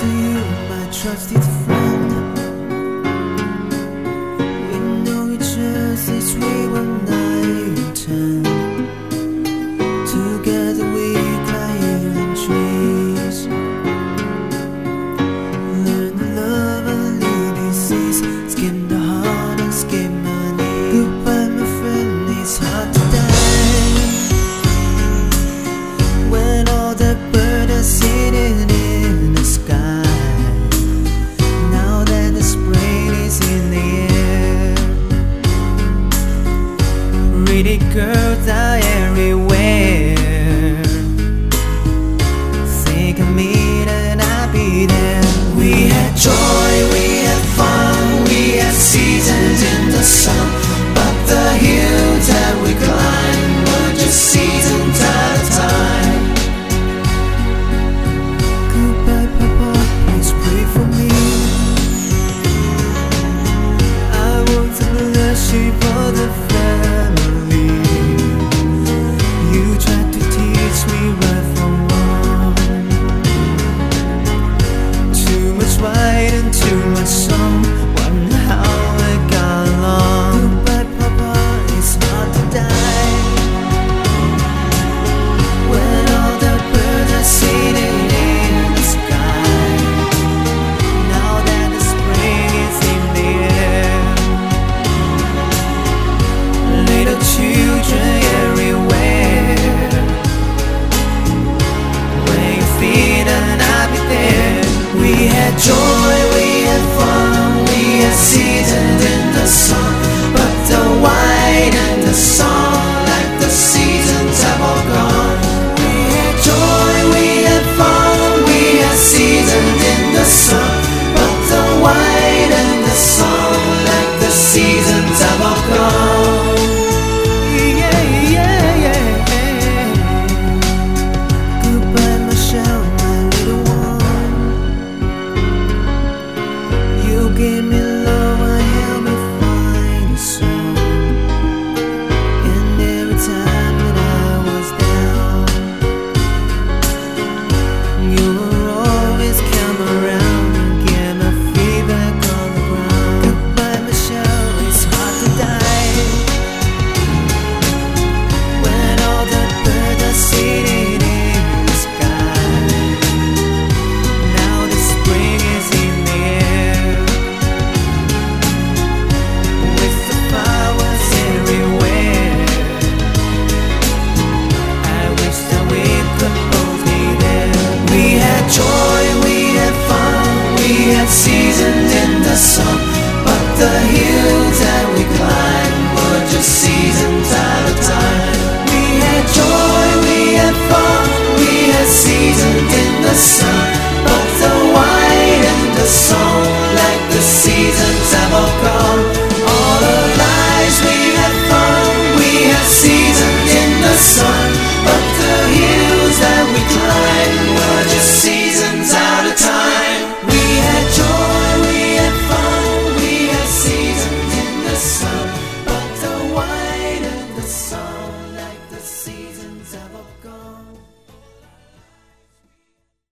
you, my trusted friend. We know each other's way when I return. Together we climb in trees. Learn to love and leave disease. Skim the heart and skim my knee. Goodbye my friend, it's hard to die when all the birds are sitting in the sky. Now that the spring is in the air, pretty girls are everywhere. Think of me and I'll be there. We had joy, we had fun, we had seasons in the sun, but the hills that we climbed were just seasons at a time. Goodbye, Papa, please pray for me. I want to bless you for the family. You tried to teach me right from wrong. Too much right and too much song. Wonder how I got along. Goodbye, Papa, it's hard to die when all the birds are sitting in the sky. Now that the spring is in the air, little children everywhere. When you feed and I'll be there. We had joy,